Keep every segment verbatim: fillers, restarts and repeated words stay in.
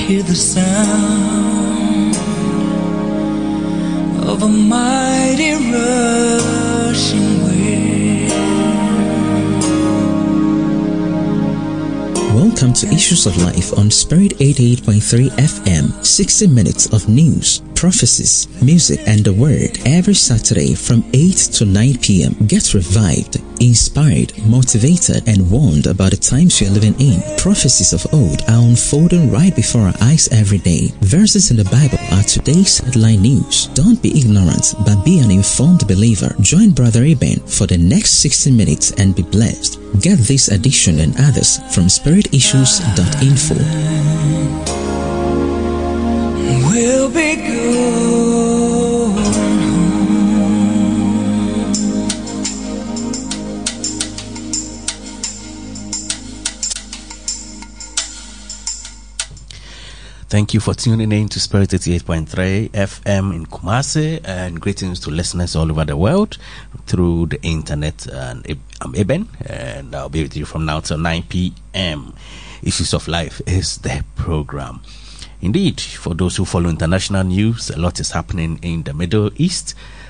hear the sound of a mighty rushing wind. Welcome to Issues of Life on Spirit eighty-eight point three F M. sixty minutes of news, prophecies, music, and the Word every Saturday from eight to nine p.m. Get revived, inspired, motivated, and warned about the times we are living in. Prophecies of old are unfolding right before our eyes every day. Verses in the Bible are today's headline news. Don't be ignorant, but be an informed believer. Join Brother Eben for the next sixty minutes and be blessed. Get this edition and others from spirit issues dot info. We'll be going home. Thank you for tuning in to Spirit eighty-eight point three F M in Kumasi, and greetings to listeners all over the world through the internet. And I'm Eben, and I'll be with you from now till nine p.m. Issues of Life is the program. Indeed, for those who follow international news, a lot is happening in the Middle East,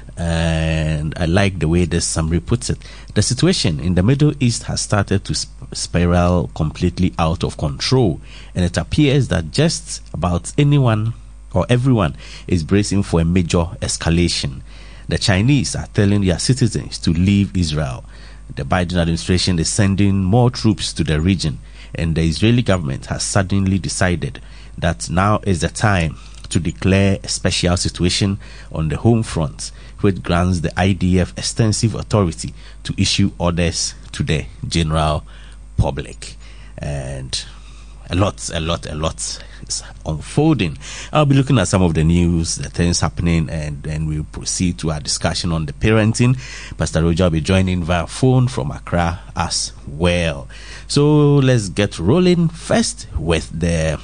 and I like the way this summary puts it. The situation in the Middle East has started to sp- spiral completely out of control, and it appears that just about anyone or everyone is bracing for a major escalation. The Chinese are telling their citizens to leave Israel. The Biden administration is sending more troops to the region, and the Israeli government has suddenly decided that now is the time to declare a special situation on the home front, which grants the I D F extensive authority to issue orders to the general public. And a lot, a lot, a lot is unfolding. I'll be looking at some of the news, the things happening, and then we'll proceed to our discussion on the parenting. Pastor Roger will be joining via phone from Accra as well. So let's get rolling first with the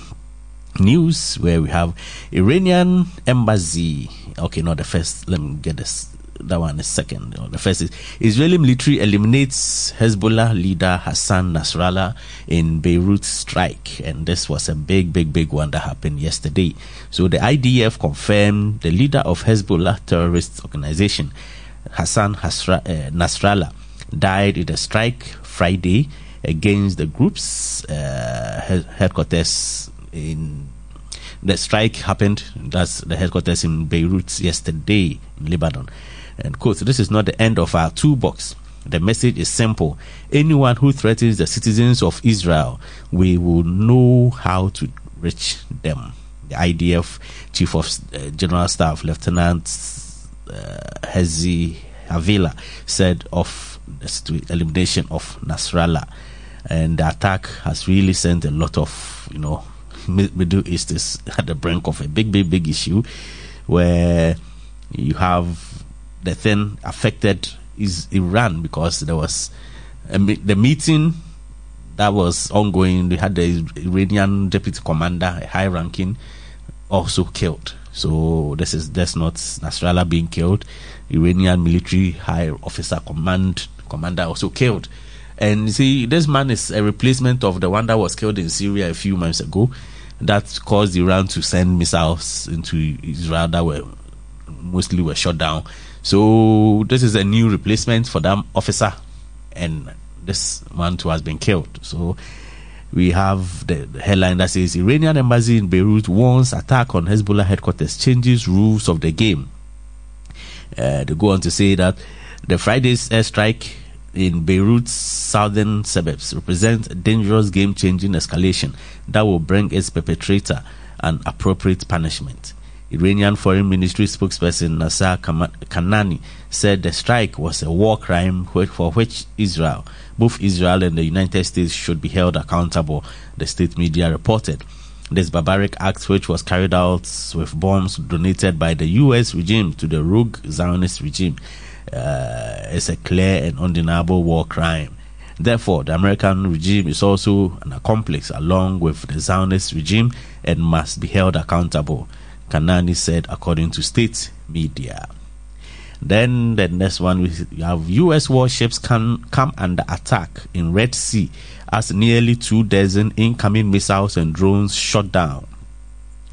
news, where we have Iranian embassy. Okay, not the first. Let me get this. That one is second. The first is Israeli military eliminates Hezbollah leader Hassan Nasrallah in Beirut strike, and this was a big, big, big one that happened yesterday. So the I D F confirmed the leader of Hezbollah terrorist organization, Hassan Hasra, uh, Nasrallah, died in a strike Friday against the group's uh, he- headquarters. In the strike happened, that's the headquarters in Beirut yesterday in Lebanon. And quote, "This is not the end of our toolbox. The message is simple. Anyone who threatens the citizens of Israel, we will know how to reach them." The I D F Chief of uh, General Staff, Lieutenant uh, Hezi Havila, said of the situ- elimination of Nasrallah. And the attack has really sent a lot of, you know, Middle East is at the brink of a big, big, big issue, where you have the thing affected is Iran, because there was a, the meeting that was ongoing. They had the Iranian deputy commander, a high ranking, also killed. So this is that's not Nasrallah being killed. Iranian military high officer command commander also killed. And you see, this man is a replacement of the one that was killed in Syria a few months ago. That caused Iran to send missiles into Israel that were mostly were shot down. So this is a new replacement for that officer, and this man too has been killed. So we have the, the headline that says Iranian embassy in Beirut warns attack on Hezbollah headquarters changes rules of the game. Uh, they go on to say that the Friday's airstrike in Beirut's southern suburbs represents a dangerous game-changing escalation that will bring its perpetrator an appropriate punishment. Iranian Foreign Ministry spokesperson Nasser Kanani said the strike was a war crime for which Israel, both Israel and the United States, should be held accountable, the state media reported. This barbaric act, which was carried out with bombs donated by the U S regime to the rogue Zionist regime, Uh, is a clear and undeniable war crime. Therefore, the American regime is also an accomplice along with the Zionist regime and must be held accountable, Kanani said, according to state media. Then the next one, we have U S warships can come under attack in Red Sea as nearly two dozen incoming missiles and drones shot down.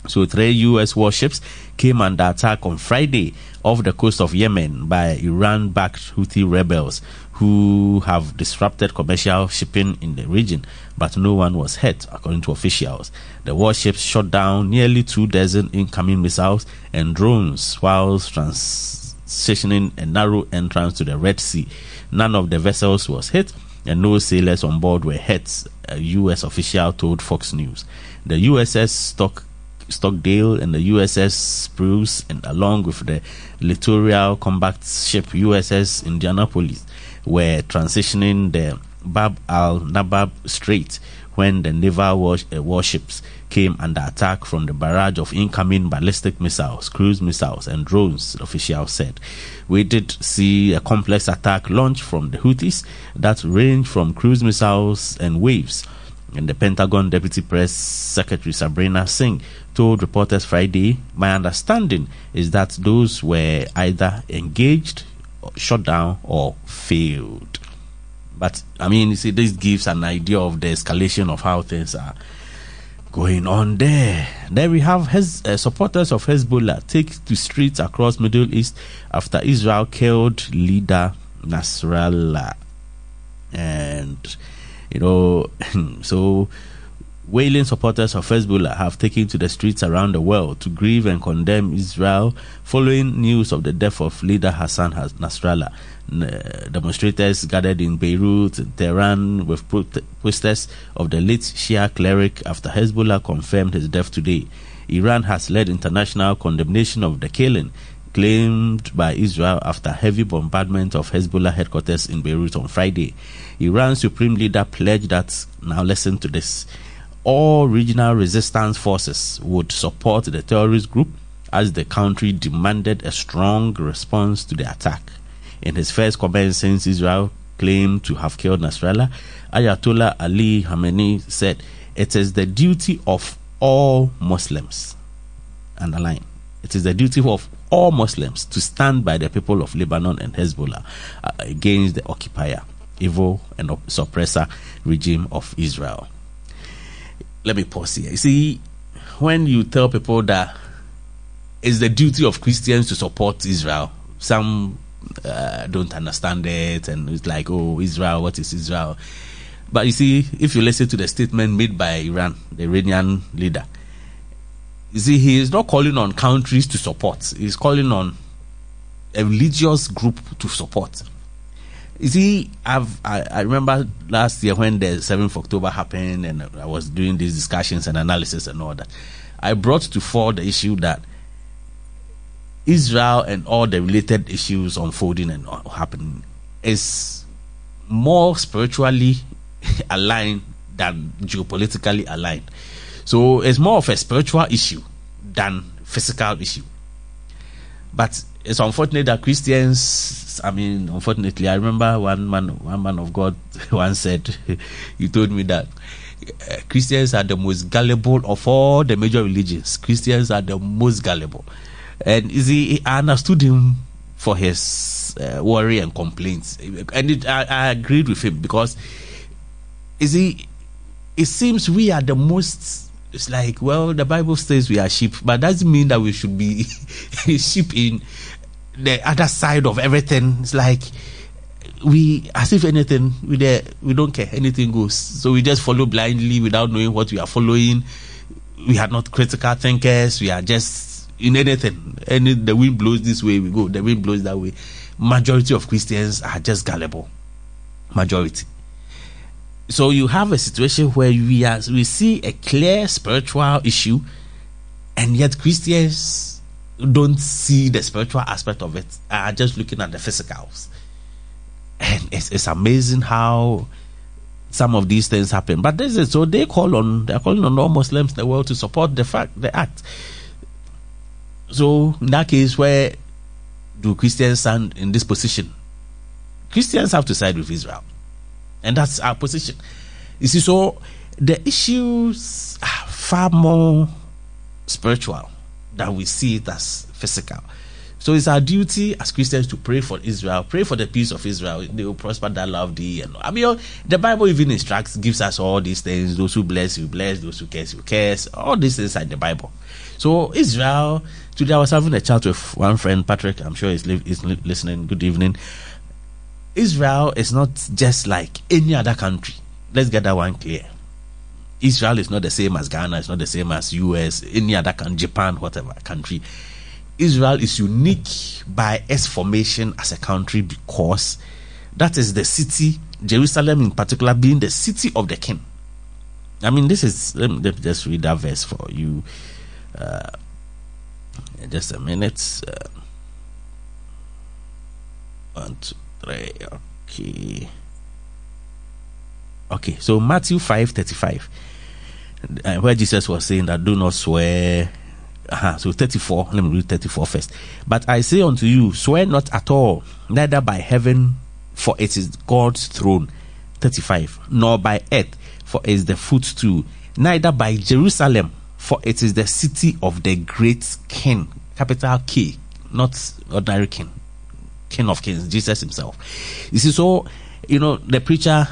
So three U S warships came under attack on Friday off the coast of Yemen by Iran-backed Houthi rebels who have disrupted commercial shipping in the region, but no one was hurt, according to officials. The warships shot down nearly two dozen incoming missiles and drones whilst transitioning a narrow entrance to the Red Sea. None of the vessels was hit, and no sailors on board were hurt, a U S official told Fox News. The U S S Stock Stockdale and the U S S Spruce, and along with the littoral combat ship U S S Indianapolis, were transitioning the Bab al-Nabab Strait when the naval war- uh, warships came under attack from the barrage of incoming ballistic missiles, cruise missiles, and drones, officials said. We did see a complex attack launched from the Houthis that ranged from cruise missiles and waves. And the Pentagon Deputy Press Secretary Sabrina Singh told reporters Friday, "My understanding is that those were either engaged, or shot down, or failed." But, I mean, you see, this gives an idea of the escalation of how things are going on there. There we have his, uh, supporters of Hezbollah take to streets across Middle East after Israel killed leader Nasrallah. And, you know, so wailing supporters of Hezbollah have taken to the streets around the world to grieve and condemn Israel following news of the death of leader Hassan Nasrallah. Demonstrators gathered in Beirut and Tehran with posters of the late Shia cleric after Hezbollah confirmed his death today. Iran has led international condemnation of the killing claimed by Israel after heavy bombardment of Hezbollah headquarters in Beirut on Friday. Iran's supreme leader pledged that, now listen to this, all regional resistance forces would support the terrorist group as the country demanded a strong response to the attack. In his first comment since Israel claimed to have killed Nasrallah, Ayatollah Ali Khamenei said, "It is the duty of all Muslims," underline, "it is the duty of all Muslims to stand by the people of Lebanon and Hezbollah uh, against the occupier, evil and op- suppressor regime of Israel." Let me pause here. You see, when you tell people that it's the duty of Christians to support Israel, some uh, don't understand it, and it's like, oh, Israel, what is Israel? But you see, if you listen to the statement made by Iran, the Iranian leader, you see, he is not calling on countries to support. He's calling on a religious group to support. You see, I've, I, I remember last year when the seventh of October happened and I was doing these discussions and analysis and all that, I brought to fore the issue that Israel and all the related issues unfolding and happening is more spiritually aligned than geopolitically aligned. So it's more of a spiritual issue than physical issue. But it's unfortunate that Christians, I mean, unfortunately, I remember one man, one man of God once said, he told me that uh, Christians are the most gullible of all the major religions. Christians are the most gullible. And you see, I understood him for his uh, worry and complaints. And it, I, I agreed with him because, you see, it seems we are the most, it's like, well, the Bible says we are sheep, but that doesn't mean that we should be sheep in the other side of everything. It's like we, as if anything, we there, we don't care, anything goes. So we just follow blindly without knowing what we are following. We are not critical thinkers. We are just in anything. Any the wind blows this way, we go. The wind blows that way. Majority of Christians are just gullible. Majority. So you have a situation where we are we see a clear spiritual issue, and yet Christians don't see the spiritual aspect of it, are just looking at the physicals. And it's, it's amazing how some of these things happen. But this is so they call on they're calling on all Muslims in the world to support the fact the act. So in that case, where do Christians stand in this position? Christians have to side with Israel. And that's our position. You see, so the issues are far more spiritual than we see it as physical. So it's our duty as Christians to pray for Israel, pray for the peace of Israel. They will prosper that love thee. And I mean, the Bible even instructs, gives us all these things. Those who bless, you bless. Those who curse, you curse. All these things are in the Bible. So Israel, today I was having a chat with one friend, Patrick. I'm sure he's, li- he's li- listening. Good evening. Israel is not just like any other country. Let's get that one clear. Israel is not the same as Ghana. It's not the same as U S, any other country, Japan, whatever country. Israel is unique by its formation as a country because that is the city, Jerusalem in particular, being the city of the king. I mean, this is, let me, let me just read that verse for you. Uh, just a minute. Uh, one, two, three. Okay. Okay, so Matthew five thirty-five, uh, where Jesus was saying that do not swear. Uh-huh. So thirty-four, let me read thirty-four first. But I say unto you, swear not at all, neither by heaven, for it is God's throne. thirty-five. Nor by earth, for it is the footstool. Neither by Jerusalem, for it is the city of the great King. Capital K, not ordinary King. King of Kings, Jesus himself. You see, so, you know, the preacher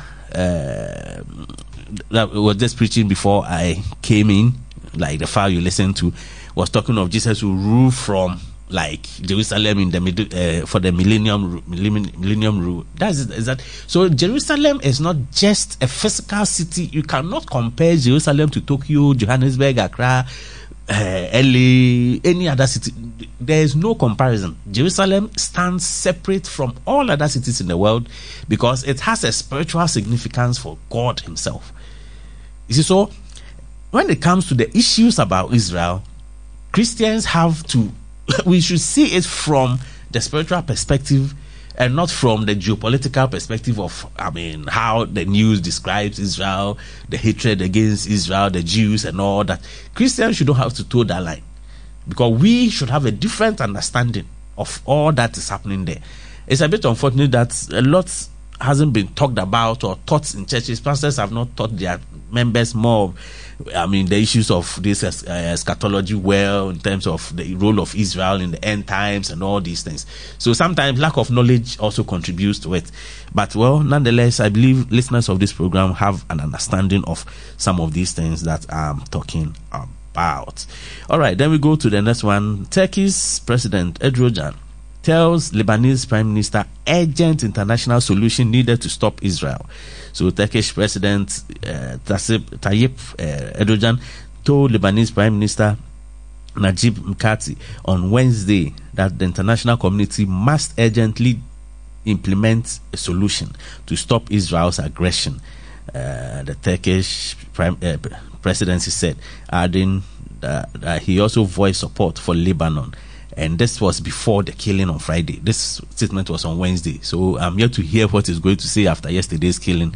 uh, that was just preaching before I came in, like the file you listened to, was talking of Jesus who rule from like Jerusalem in the middle uh, for the millennium millennium rule. That's is that. So Jerusalem is not just a physical city. You cannot compare Jerusalem to Tokyo, Johannesburg, Accra, uh, L A, any other city. There is no comparison. Jerusalem stands separate from all other cities in the world because it has a spiritual significance for God himself. You see, so when it comes to the issues about Israel, Christians have to, we should see it from the spiritual perspective and not from the geopolitical perspective of, I mean, how the news describes Israel, the hatred against Israel, the Jews and all that. Christians should not have to toe that line because we should have a different understanding of all that is happening there. It's a bit unfortunate that a lot hasn't been talked about or taught in churches. Pastors have not taught their members more, I mean, the issues of this uh, eschatology well in terms of the role of Israel in the end times and all these things. So sometimes lack of knowledge also contributes to it. But well, nonetheless, I believe listeners of this program have an understanding of some of these things that I'm talking about. All right, then we go to the next one. Turkey's President Erdogan tells Lebanese Prime Minister urgent international solution needed to stop Israel. So Turkish President uh, Tayyip uh, Erdogan told Lebanese Prime Minister Najib Mikati on Wednesday that the international community must urgently implement a solution to stop Israel's aggression. Uh, the Turkish Prime uh, Presidency said, adding that, that he also voiced support for Lebanon. And this was before the killing on Friday. This statement was on Wednesday. So I'm yet to hear what he's going to say after yesterday's killing.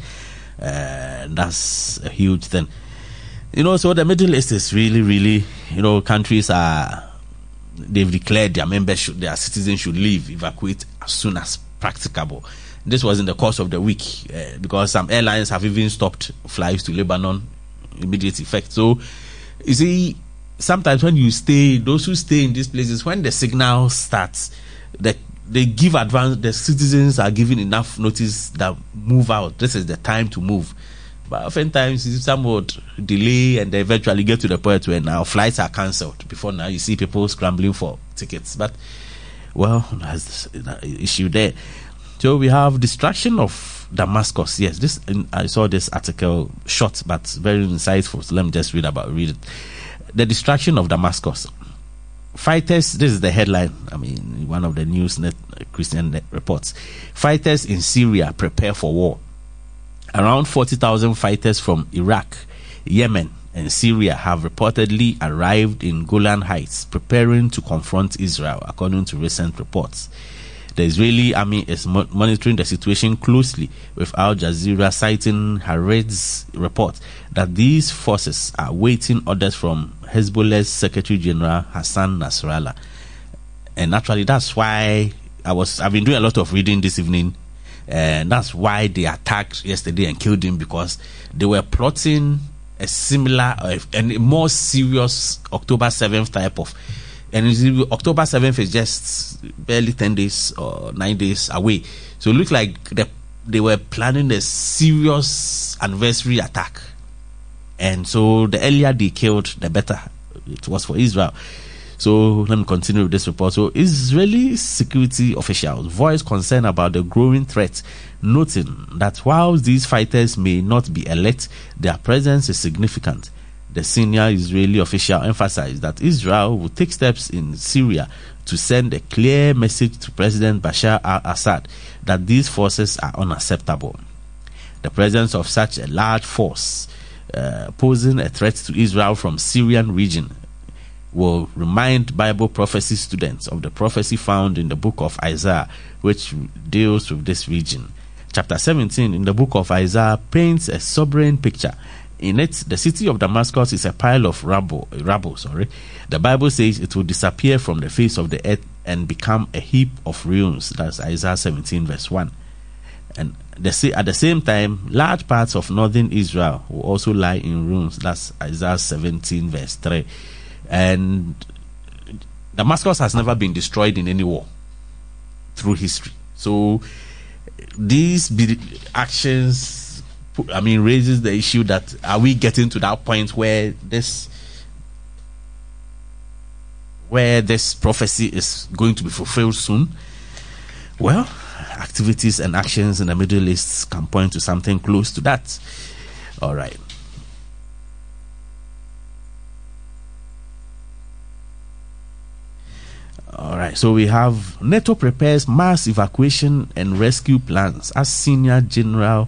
Uh, that's a huge thing. You know, so the Middle East is really, really, you know, countries are, they've declared their members, should, their citizens should leave, evacuate as soon as practicable. This was in the course of the week uh, because some airlines have even stopped flights to Lebanon, immediate effect. So, you see, sometimes when you stay, those who stay in these places, when the signal starts, the, they give advance, the citizens are given enough notice that move out. This is the time to move. But oftentimes, some would delay and they eventually get to the point where now flights are cancelled. Before now, you see people scrambling for tickets. But, well, that's the issue there. So we have destruction of Damascus. Yes, this I saw this article, short but very insightful. So let me just read about read it. The destruction of Damascus. Fighters, this is the headline, I mean, one of the news net, Christian net reports. Fighters in Syria prepare for war. Around forty thousand fighters from Iraq, Yemen, and Syria have reportedly arrived in Golan Heights, preparing to confront Israel, according to recent reports. The Israeli army is mo- monitoring the situation closely, with Al Jazeera citing Haaretz's report that these forces are waiting orders from Hezbollah's Secretary General Hassan Nasrallah. And actually, that's why I was, I've been doing a lot of reading this evening, and that's why they attacked yesterday and killed him, because they were plotting a similar uh, and more serious October seventh type of And you see, October seventh is just barely ten days or nine days away. So it looks like the, they were planning a serious anniversary attack. And so the earlier they killed, the better it was for Israel. So let me continue with this report. So Israeli security officials voiced concern about the growing threat, noting that while these fighters may not be elite, their presence is significant. The senior Israeli official emphasized that Israel will take steps in Syria to send a clear message to President Bashar al-Assad that these forces are unacceptable. The presence of such a large force uh, posing a threat to Israel from Syrian region will remind Bible prophecy students of the prophecy found in the book of Isaiah, which deals with this region. Chapter seventeen in the book of Isaiah paints a sobering picture. In it, the city of Damascus is a pile of rubble. Rubble, sorry. The Bible says it will disappear from the face of the earth and become a heap of ruins. That's Isaiah seventeen, verse one. And the, at the same time, large parts of northern Israel will also lie in ruins. That's Isaiah seventeen, verse three. And Damascus has never been destroyed in any war through history. So these actions, I mean, raises the issue that are we getting to that point where this where this prophecy is going to be fulfilled soon? Well, activities and actions in the Middle East can point to something close to that. All right. All right, so we have NATO prepares mass evacuation and rescue plans as senior general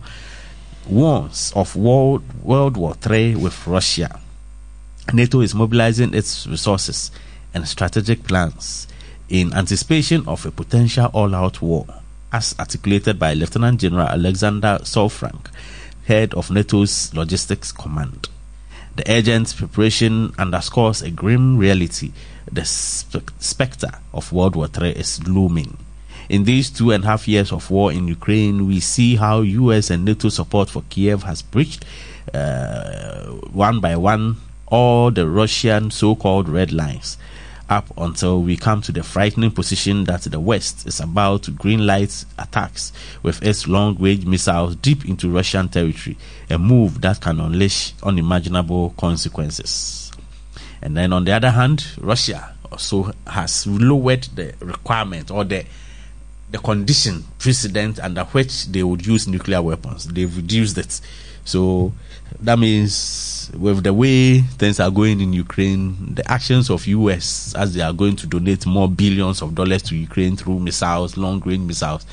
warns of World, World War Three with Russia. NATO is mobilizing its resources and strategic plans in anticipation of a potential all-out war, as articulated by Lieutenant General Alexander Solfrank, head of NATO's Logistics Command. The urgent preparation underscores a grim reality. The spe- specter of World War Three is looming. In these two and a half years of war in Ukraine, we see how U S and NATO support for Kiev has breached uh, one by one all the Russian so-called red lines, up until we come to the frightening position that the West is about to greenlight attacks with its long-range missiles deep into Russian territory, a move that can unleash unimaginable consequences. And then on the other hand, Russia also has lowered the requirement or the the condition precedent under which they would use nuclear weapons. They've reduced it. So that means with the way things are going in Ukraine, the actions of U S as they are going to donate more billions of dollars to Ukraine through missiles, long-range missiles,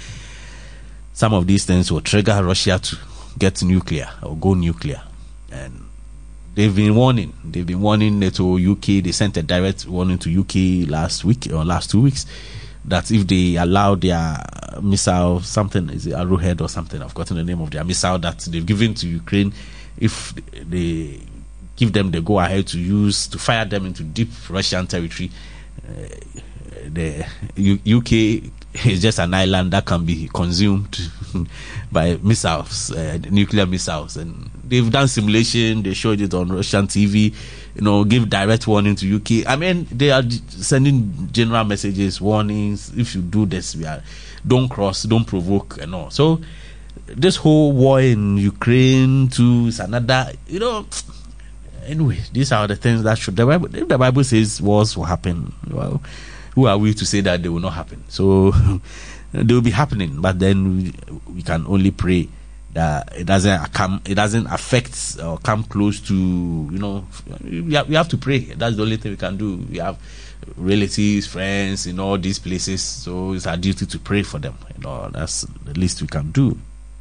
some of these things will trigger Russia to get nuclear or go nuclear. And they've been warning. They've been warning NATO, U K. They sent a direct warning to U K last week or last two weeks that if they allow their missile, something, is it Arrowhead or something, I've forgotten the name of their missile that they've given to Ukraine, if they give them the go-ahead to use, to fire them into deep Russian territory, uh, the U- UK is just an island that can be consumed by missiles, uh, nuclear missiles. And they've done simulation, they showed it on Russian T V, you know, give direct warning to U K. I mean, they are sending general messages, warnings, if you do this, we are, don't cross, don't provoke, and all. So this whole war in Ukraine too is another, you know, anyway, these are the things that should, the Bible, if the Bible says wars will happen, well, who are we to say that they will not happen? So they will be happening, but then we, we can only pray that it doesn't come, it doesn't affect or come close to, you know, we have, we have to pray. That's the only thing we can do. We have relatives, friends in all these places, so it's our duty to pray for them. You know, that's the least we can do.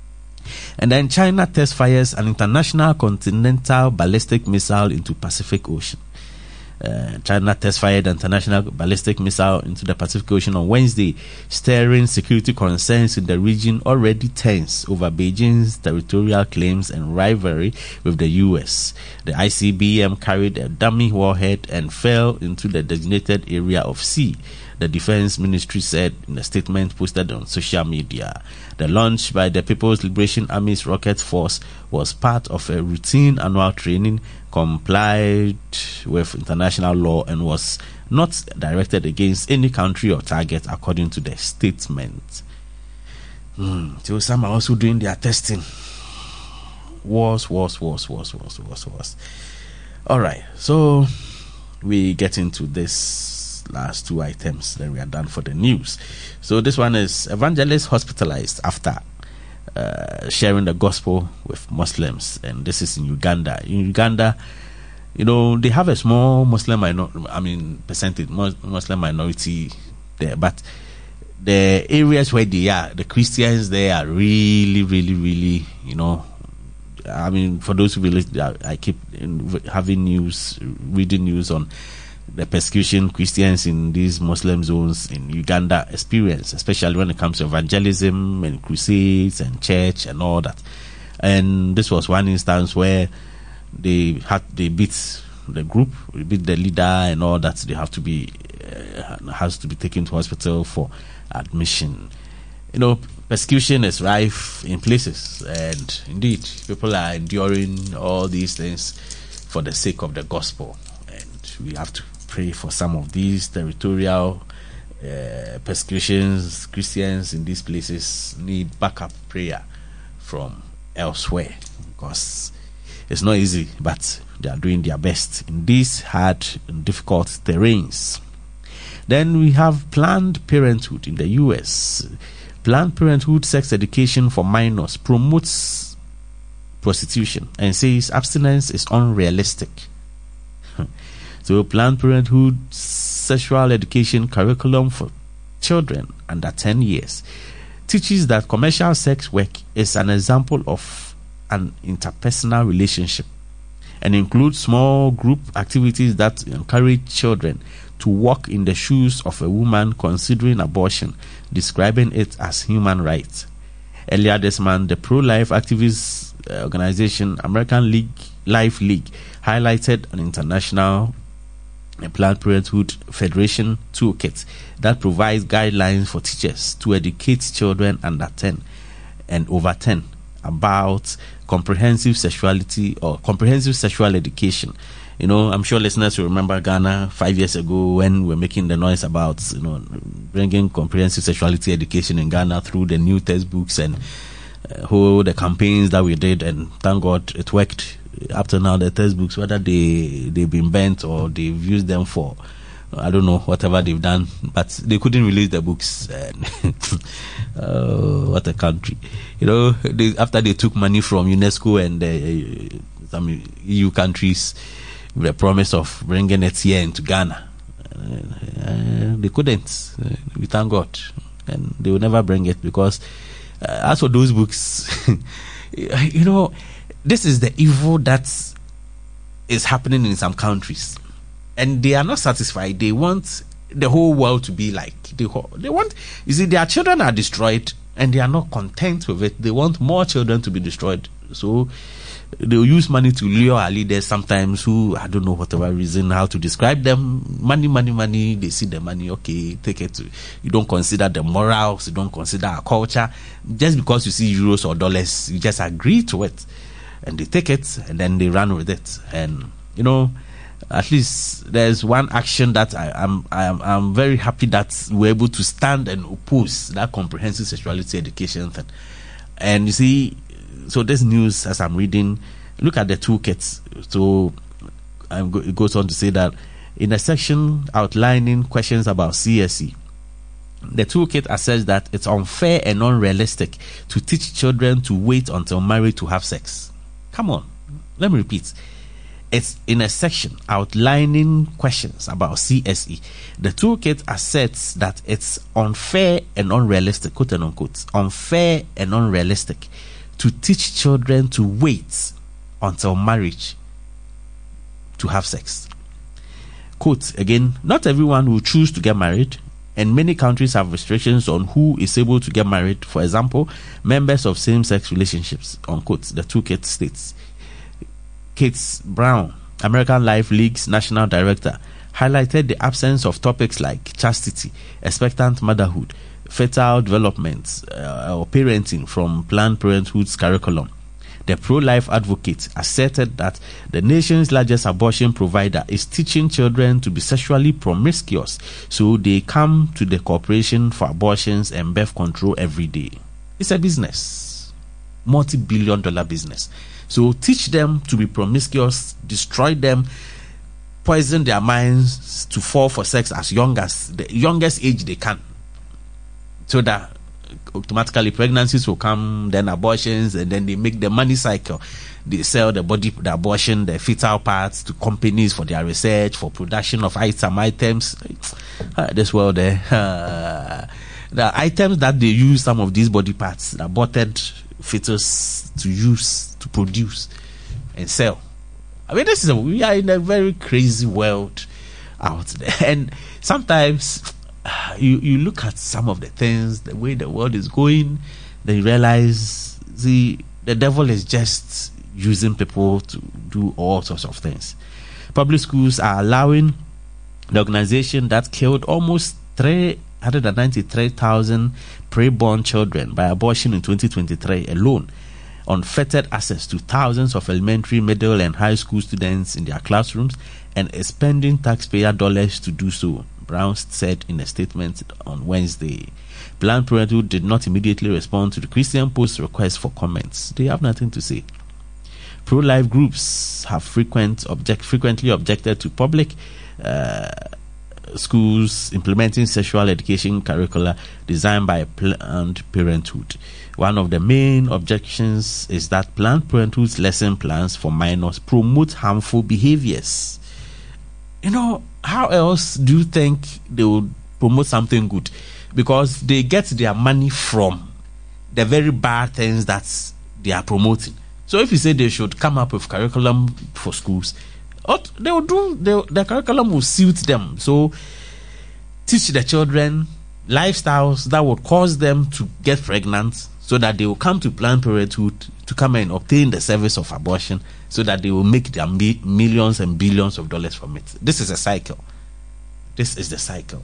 And then China test fires an international continental ballistic missile into Pacific Ocean. Uh, China test fired an international ballistic missile into the Pacific Ocean on Wednesday, stirring security concerns in the region already tense over Beijing's territorial claims and rivalry with the U S. The I C B M carried a dummy warhead and fell into the designated area of sea the Defense Ministry said in a statement posted on social media. The launch by the People's Liberation Army's Rocket Force was part of a routine annual training complied with international law and was not directed against any country or target, according to the statement. Mm. So some are also doing their testing. Wars, wars, wars, wars, wars, wars, wars. All right, so we get into this last two items, then we are done for the news. So this one is evangelist hospitalized after uh, sharing the gospel with Muslims, and this is in Uganda. In Uganda, you know, they have a small Muslim minority, I mean, percentage Muslim minority there, but the areas where they are, the Christians there are really, really, really, you know, I mean, for those who believe, I keep having news, reading news on the persecution Christians in these Muslim zones in Uganda experience, especially when it comes to evangelism and crusades and church and all that. And this was one instance where they had they beat the group, beat the leader and all that. They have to be uh, has to be taken to hospital for admission. You know, persecution is rife in places, and indeed, people are enduring all these things for the sake of the gospel. And we have to pray for some of these territorial uh, persecutions. Christians in these places need backup prayer from elsewhere, because it's not easy, but they are doing their best in these hard and difficult terrains. Then we have Planned Parenthood in the U S. Planned Parenthood sex education for minors promotes prostitution and says abstinence is unrealistic. So Planned Parenthood sexual education curriculum for children under ten years teaches that commercial sex work is an example of an interpersonal relationship and includes small group activities that encourage children to walk in the shoes of a woman considering abortion, describing it as human rights. Earlier this month, the pro-life activist uh, organization American League Life League highlighted an international uh, Planned Parenthood Federation toolkit that provides guidelines for teachers to educate children under ten and over ten about comprehensive sexuality or comprehensive sexual education. You know, I'm sure listeners will remember Ghana five years ago when we were making the noise about, you know, bringing comprehensive sexuality education in Ghana through the new textbooks and uh, whole the campaigns that we did, and thank God it worked. Up to now, the textbooks, whether they they've been bent or they've used them for, I don't know, whatever they've done, but they couldn't release the books. And uh, what a country! You know, they, after they took money from UNESCO and uh, some E U countries, with the promise of bringing it here into Ghana, uh, uh, they couldn't. Uh, we thank God, and they will never bring it, because uh, as for those books, you know, this is the evil that is happening in some countries, and they are not satisfied. They want the whole world to be like the whole. They want, you see, their children are destroyed, and they are not content with it. They want more children to be destroyed. So they'll use money to lure our leaders sometimes, who, I don't know, whatever reason, how to describe them. Money, money, money. They see the money, okay, take it. To, you don't consider the morals, you don't consider our culture. Just because you see euros or dollars, you just agree to it. And they take it, and then they run with it. And, you know, at least there's one action that I am I'm, I'm, I'm very happy that we're able to stand and oppose, that comprehensive sexuality education thing. And you see, so this news, as I'm reading, look at the toolkits. So um, it goes on to say that in a section outlining questions about C S E, the toolkit asserts that it's unfair and unrealistic to teach children to wait until married to have sex. Come on, let me repeat. It's in a section outlining questions about C S E. The toolkit asserts that it's unfair and unrealistic, quote and unquote, unfair and unrealistic to teach children to wait until marriage to have sex. Quote again, not everyone will choose to get married, and many countries have restrictions on who is able to get married. For example, members of same-sex relationships, unquote, the toolkit states. Kate Brown, American Life League's national director, highlighted the absence of topics like chastity, expectant motherhood, fetal development, uh, or parenting from Planned Parenthood's curriculum. The pro-life advocate asserted that the nation's largest abortion provider is teaching children to be sexually promiscuous, so they come to the Corporation for Abortions and Birth Control every day. It's a business, multi-billion dollar business. So teach them to be promiscuous, destroy them, poison their minds to fall for sex as young as the youngest age they can, so that automatically pregnancies will come, then abortions, and then they make the money cycle. They sell the body, the abortion, the fetal parts to companies for their research, for production of item items. Uh, this world there, uh, the items that they use, some of these body parts, aborted fetus to use to produce and sell. I mean, this is a, we are in a very crazy world out there, and sometimes You you look at some of the things, the way the world is going, then you realize the the devil is just using people to do all sorts of things. Public schools are allowing the organization that killed almost three hundred ninety-three thousand preborn children by abortion in twenty twenty-three alone unfettered access to thousands of elementary, middle, and high school students in their classrooms and is spending taxpayer dollars to do so, Brown said in a statement on Wednesday. Planned Parenthood did not immediately respond to the Christian Post's request for comments. They have nothing to say. Pro-life groups have frequent object, frequently objected to public uh, schools implementing sexual education curricula designed by Planned Parenthood. One of the main objections is that Planned Parenthood's lesson plans for minors promote harmful behaviors. You know, how else do you think they would promote something good? Because they get their money from the very bad things that they are promoting. So if you say they should come up with curriculum for schools, what they will do, they, the curriculum will suit them. So teach the children lifestyles that would cause them to get pregnant, so that they will come to Planned Parenthood to come and obtain the service of abortion, so that they will make their mi- millions and billions of dollars from it. This is a cycle. This is the cycle.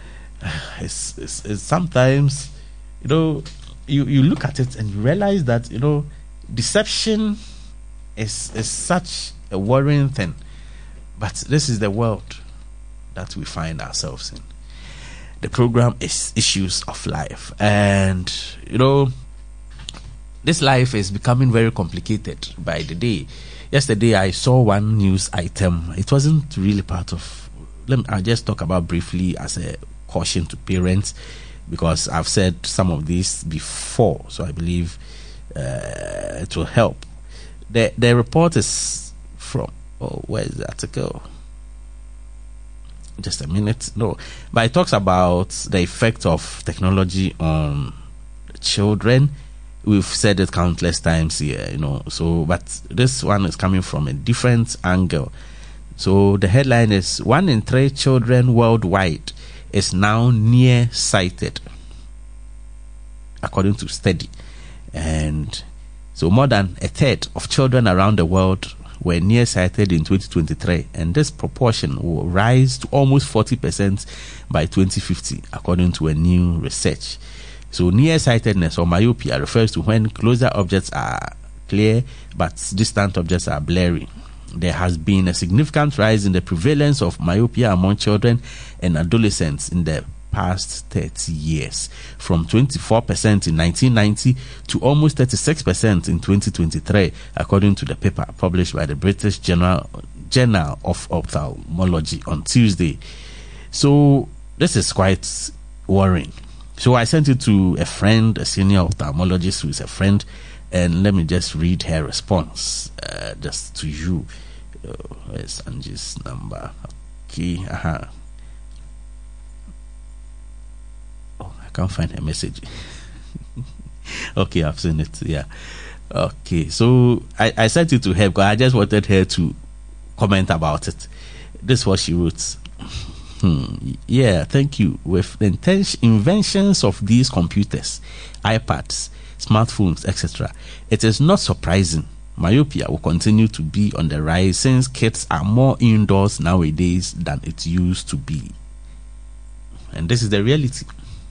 It's, it's, it's sometimes, you know, you, you look at it and you realize that, you know, deception is, is such a worrying thing. But this is the world that we find ourselves in. The program is Issues of Life. And, you know, this life is becoming very complicated by the day. Yesterday, I saw one news item. It wasn't really part of... Let me, I'll just talk about briefly as a caution to parents, because I've said some of this before, so I believe uh, it will help. The, the report is from... Oh, where is the article? Just a minute. No. But it talks about the effect of technology on children. We've said it countless times here, you know. So, but this one is coming from a different angle. So the headline is: one in three children worldwide is now nearsighted, according to study. And so more than a third of children around the world were nearsighted in twenty twenty-three, and this proportion will rise to almost forty percent by twenty fifty, according to a new research. So nearsightedness, or myopia, refers to when closer objects are clear but distant objects are blurry. There has been a significant rise in the prevalence of myopia among children and adolescents in the past thirty years, from twenty-four percent in nineteen ninety to almost thirty-six percent in twenty twenty-three, according to the paper published by the British Journal, Journal of Ophthalmology on Tuesday. So this is quite worrying. So I sent it to a friend, a senior ophthalmologist who is a friend, and let me just read her response uh, just to you. Uh, where's Angie's number? Okay, uh-huh. Oh, I can't find her message. Okay, I've seen it, yeah. Okay, so I, I sent it to her because I just wanted her to comment about it. This is what she wrote. Hmm. Yeah, thank you. With the inten- inventions of these computers, iPads, smartphones, et cetera, it is not surprising myopia will continue to be on the rise since kids are more indoors nowadays than it used to be. And this is the reality.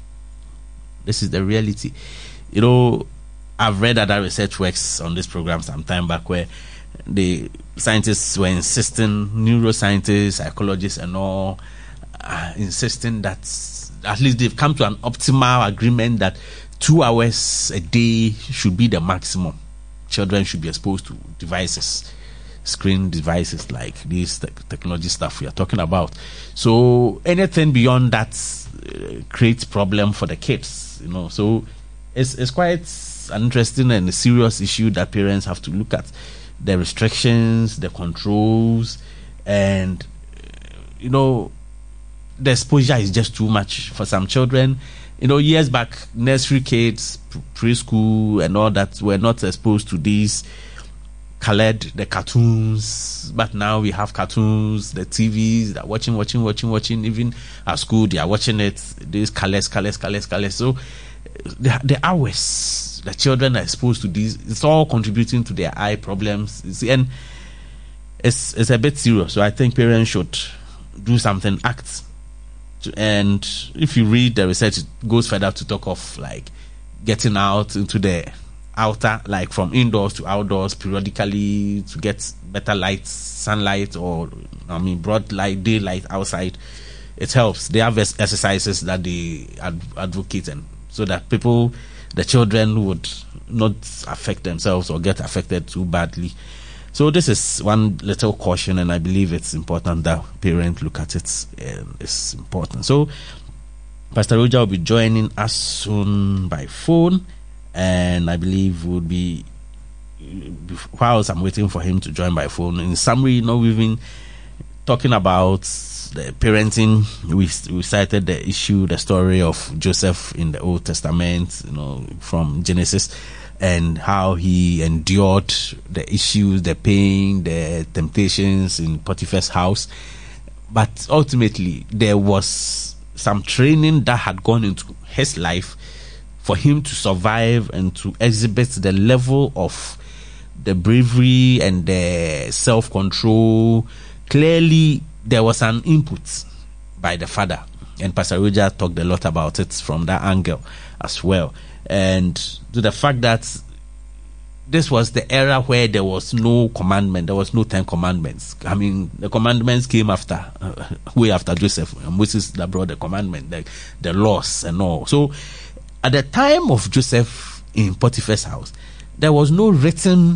This is the reality. You know, I've read other research works on this program some time back where the scientists were insisting, neuroscientists, psychologists and all, uh, insisting that at least they've come to an optimal agreement that two hours a day should be the maximum. Children should be exposed to devices, screen devices like this te- technology stuff we are talking about. So anything beyond that uh, creates problem for the kids, you know. So it's it's quite an interesting and a serious issue that parents have to look at. The restrictions, the controls, and you know, the exposure is just too much for some children. You know, years back, nursery kids, preschool, and all that were not exposed to these colored, the cartoons. But now we have cartoons, the T Vs, they're watching, watching, watching, watching. Even at school, they are watching it. These colors, colors, colors, colors. So the, the hours the children are exposed to these, it's all contributing to their eye problems. You see, and it's it's a bit serious. So I think parents should do something, act. And if you read the research, it goes further to talk of like getting out into the outer, like from indoors to outdoors periodically to get better light, sunlight, or I mean broad light, daylight outside. It helps. They have exercises that they ad- advocate, and so that people, the children, would not affect themselves or get affected too badly. So this is one little caution, and I believe it's important that parents look at it. Um, it's important. So Pastor Roger will be joining us soon by phone, and I believe would be, whilst I'm waiting for him to join by phone, in summary, you know, we've been talking about the parenting. We, we cited the issue, the story of Joseph in the Old Testament, you know, from Genesis, and how he endured the issues, the pain, the temptations in Potiphar's house. But ultimately, there was some training that had gone into his life for him to survive and to exhibit the level of the bravery and the self-control. Clearly, there was an input by the father, and Pastor Roger talked a lot about it from that angle as well. And to the fact that this was the era where there was no commandment, there was no Ten Commandments. I mean, the commandments came after, uh, way after Joseph. Moses that brought the commandment, the, the laws and all. So, at the time of Joseph in Potiphar's house, there was no written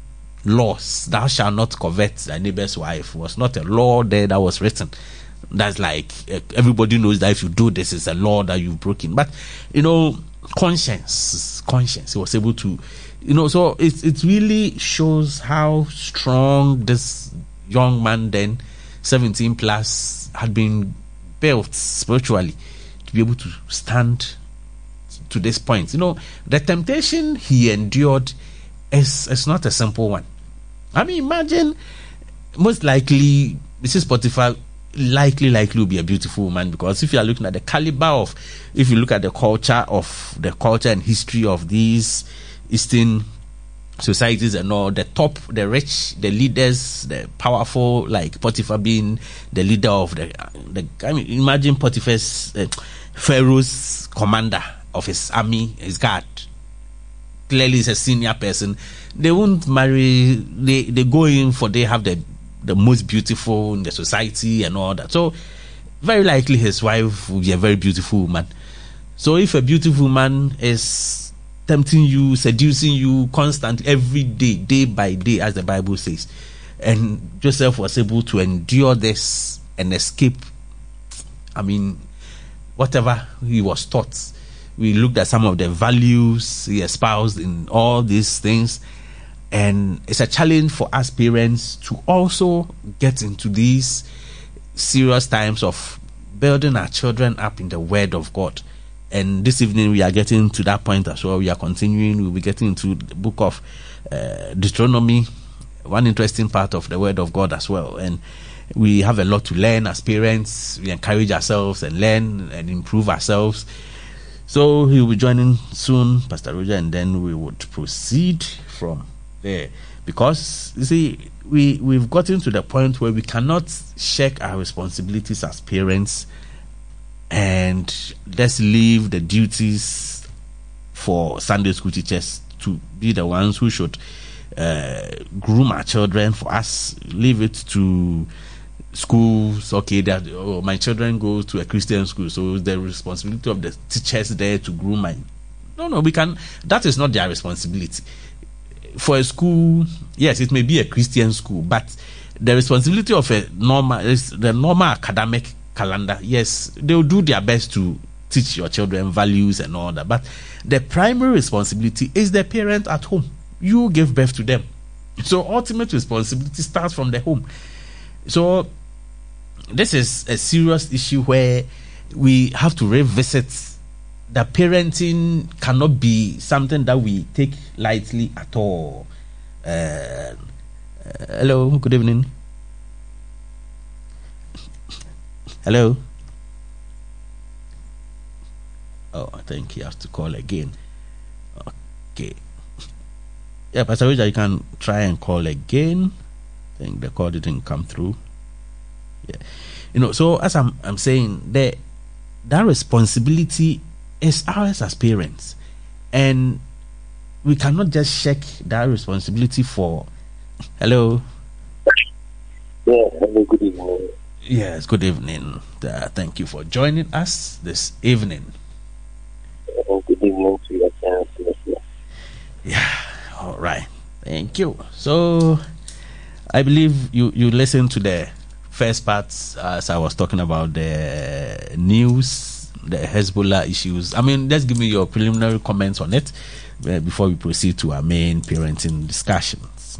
laws. Thou shalt not covet thy neighbor's wife. It was not a law there that was written. That's like, uh, everybody knows that if you do this, it's a law that you've broken. But, you know, conscience, conscience, he was able to, you know, so it, it really shows how strong this young man then, seventeen plus, had been built spiritually to be able to stand to this point. You know, the temptation he endured is, is not a simple one. I mean, imagine, most likely, Missus Potiphar likely, likely will be a beautiful woman, because if you are looking at the caliber of, if you look at the culture of, the culture and history of these Eastern societies and all, the top, the rich, the leaders, the powerful, like Potiphar being the leader of the, the I mean, imagine Potiphar's, uh, Pharaoh's commander of his army, his guard. Clearly is a senior person. They won't marry, they, they go in for, they have the the most beautiful in the society and all that. So very likely his wife will be a very beautiful woman. So if a beautiful woman is tempting you, seducing you constantly, every day, day by day, as the Bible says, and Joseph was able to endure this and escape, I mean, whatever he was taught. We looked at some of the values he espoused in all these things. And it's a challenge for us parents to also get into these serious times of building our children up in the Word of God. And this evening we are getting to that point as well. We are continuing. We'll be getting into the book of uh, Deuteronomy, one interesting part of the Word of God as well. And we have a lot to learn as parents. We encourage ourselves and learn and improve ourselves. So he will be joining soon, Pastor Roger, and then we would proceed from there. Because, you see, we, we've gotten to the point where we cannot shirk our responsibilities as parents and let's leave the duties for Sunday school teachers to be the ones who should uh, groom our children for us. Leave it to schools. Okay, that oh, my children go to a Christian school, so it's the responsibility of the teachers there to groom my. No, no, we can. That is not their responsibility. For a school, yes, it may be a Christian school, but the responsibility of a normal is the normal academic calendar. Yes, they will do their best to teach your children values and all that, but the primary responsibility is the parent at home. You give birth to them, so ultimate responsibility starts from the home. So this is a serious issue where we have to revisit that parenting cannot be something that we take lightly at all. Uh, uh, hello, good evening. Hello. Oh, I think he has to call again. Okay. Yeah, Pastor Richard, you can try and call again. I think the call didn't come through. Yeah. You know, so as I'm I'm saying, the that responsibility is ours as parents. And we cannot just shirk that responsibility for hello. Yeah, hello, good evening. Yes, good evening. Uh, thank you for joining us this evening. Uh, good evening to your parents. Yeah, all right. Thank you. So, I believe you, you listened to the first part as I was talking about the news, the Hezbollah issues. I mean, just give me your preliminary comments on it uh, before we proceed to our main parenting discussions.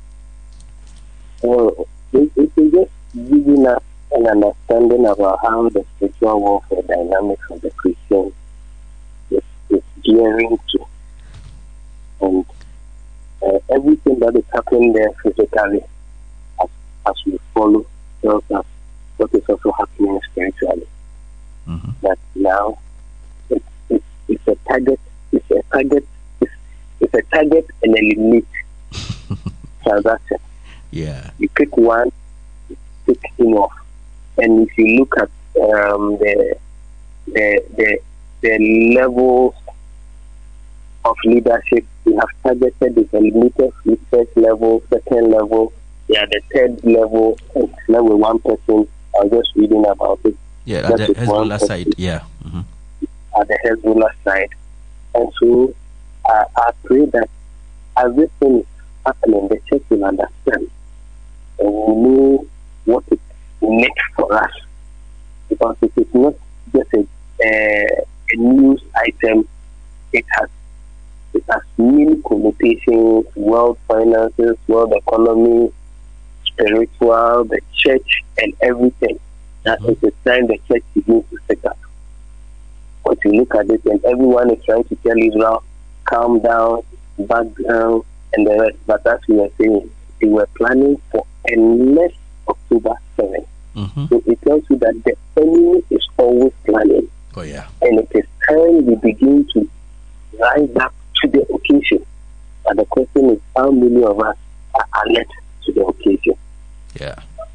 Well, it, it is just giving us an understanding about how the spiritual warfare dynamics of the Christian is, is gearing to. And uh, everything that is happening there physically, as, as we follow, tells us what is also happening spiritually. Mm-hmm. That now it's, it's, it's a target, it's a target, it's, it's a target and a limit transaction. Yeah. You pick one, you pick him off. And if you look at um, the, the the the levels of leadership, we have targeted the limited first level, second level, yeah, the third level, and now with one person. I was just reading about it. Yeah, at the Hezbollah side, yeah. Mm-hmm. At the Hezbollah side. And so uh, I pray that as this thing is happening, the church will understand and will know what it meant for us. Because it is not just a, uh, a news item, it has it has many connotations: world finances, world economy, spiritual, the church, and everything. That is the time the church begins to set up. But you look at it, and everyone is trying to tell Israel, calm down, back down, and the rest. But as we were saying, they were planning for endless October seventh. Mm-hmm. So it tells you that the enemy is always planning. Oh, yeah. And it is time we begin to rise up to the occasion. But the question is, how many of us are alert to the occasion? Yeah.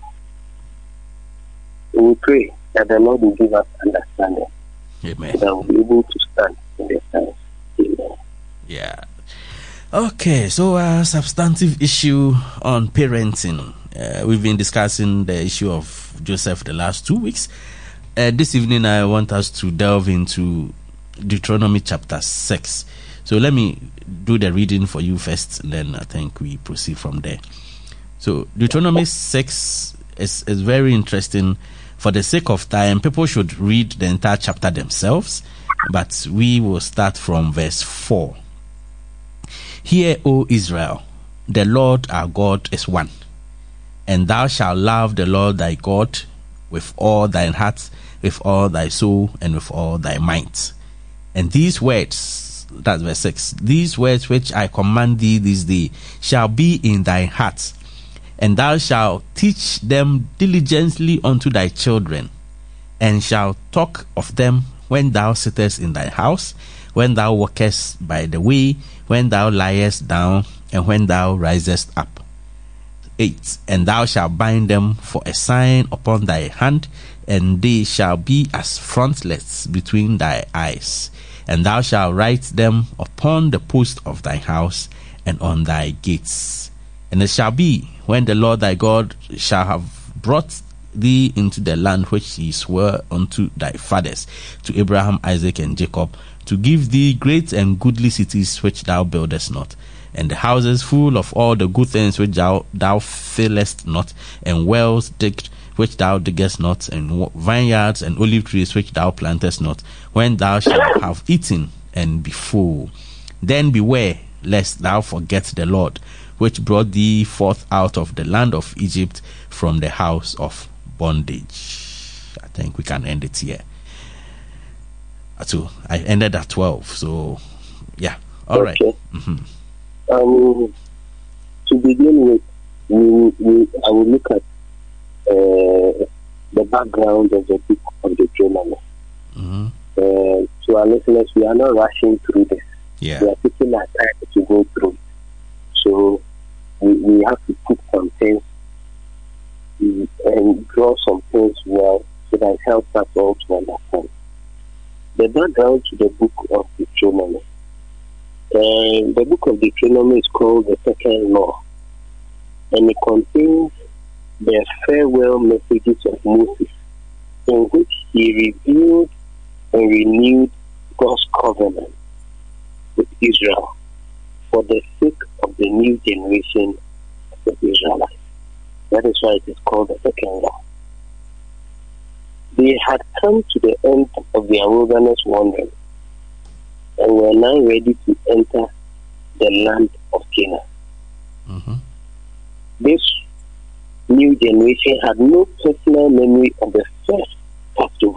We pray that the Lord will give us understanding. Amen. So that we'll be able to stand in the times. Amen. Yeah. Okay, so a substantive issue on parenting. Uh, we've been discussing the issue of Joseph the last two weeks. Uh, this evening, I want us to delve into Deuteronomy chapter six. So let me do the reading for you first, and then I think we proceed from there. So Deuteronomy six is, is very interesting. For the sake of time, people should read the entire chapter themselves, but we will start from verse four. Hear, O Israel, the Lord our God is one, and thou shalt love the Lord thy God with all thine heart, with all thy soul, and with all thy might. And these words, that's verse six, these words which I command thee this day shall be in thy heart, and thou shalt teach them diligently unto thy children, and shalt talk of them when thou sittest in thy house, when thou walkest by the way, when thou liest down, and when thou risest up. eight. And thou shalt bind them for a sign upon thy hand, and they shall be as frontlets between thy eyes. And thou shalt write them upon the post of thy house and on thy gates. And it shall be, when the Lord thy God shall have brought thee into the land which he swore unto thy fathers, to Abraham, Isaac, and Jacob, to give thee great and goodly cities which thou buildest not, and the houses full of all the good things which thou, thou fillest not, and wells digged which thou diggest not, and vineyards and olive trees which thou plantest not, when thou shalt have eaten and be full. Then beware lest thou forget the Lord, which brought thee forth out of the land of Egypt from the house of bondage. I think we can end it here. So I ended at twelve. So yeah, all right. Okay. Mm-hmm. Um, to begin with, we, we I will look at uh, the background of the book of Deuteronomy. Mm-hmm. Uh, to our listeners, we are not rushing through this. Yeah. We are taking our time to go through it. So we, we have to put some things and draw some things well so that it helps us all to understand. The background to the book of Deuteronomy. Uh, the book of Deuteronomy is called the Second Law, and it contains the farewell messages of Moses, in which he revealed and renewed God's covenant with Israel for the sake of the new generation of the Israelites. That is why it is called the Second Law. They had come to the end of their wilderness wandering and were now ready to enter the land of Canaan. Mm-hmm. This new generation had no personal memory of the first Passover.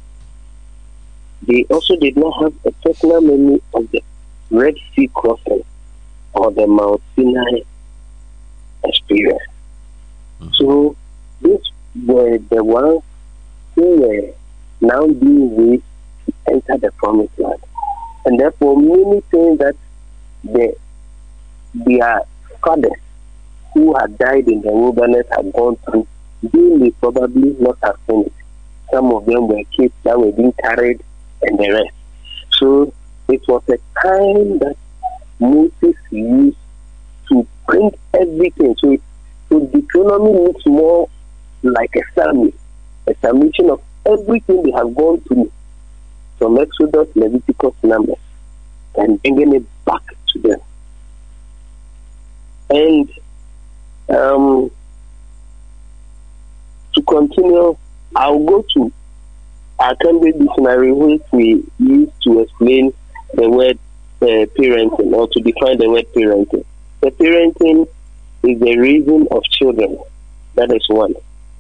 They also did not have a personal memory of the Red Sea crossing or the Mount Sinai experience. Mm-hmm. So these were the ones who were now being raised to enter the promised land. And therefore, many things that the, their fathers who had died in the wilderness had gone through, they may probably not have seen it. Some of them were kids that were being carried and the rest. So it was a time that Moses used to bring everything. So, so Deuteronomy looks more like a summary, a summation of everything they have gone through, from Exodus, Leviticus, Numbers, and bringing it back to them. And um, to continue, I'll go to our Cambridge Dictionary, which we use to explain the word uh, parenting, or to define the word parenting. The parenting is the raising of children. That is one.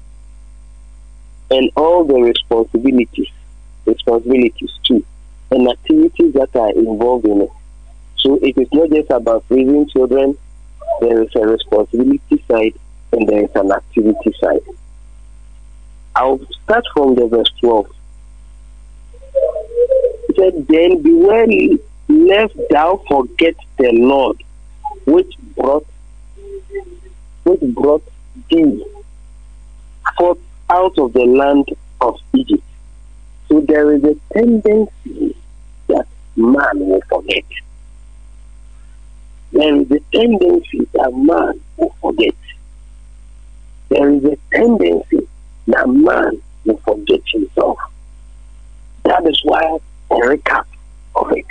And all the responsibilities, responsibilities too, and activities that are involved in it. So it is not just about raising children. There is a responsibility side and there is an activity side. I'll start from the verse twelve. It said, then beware lest thou forget the Lord, which brought which brought thee forth out of the land of Egypt. So there is a tendency that man will forget. There is a tendency that man will forget. There is a tendency that man will forget himself. That is why a recap of it.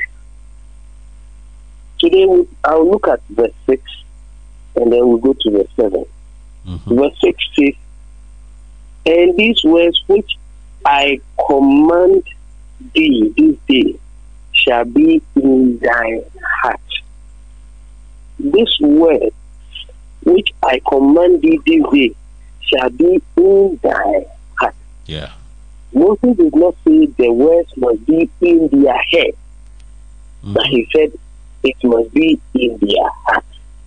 Today I'll look at verse six and then we'll go to verse seven. Mm-hmm. Verse six says, and these words which I command thee this day shall be in thy heart. This word which I command thee this day shall be in thy heart. Yeah. Moses did not say the words must be in their head, mm-hmm. but he said it must be in their heart.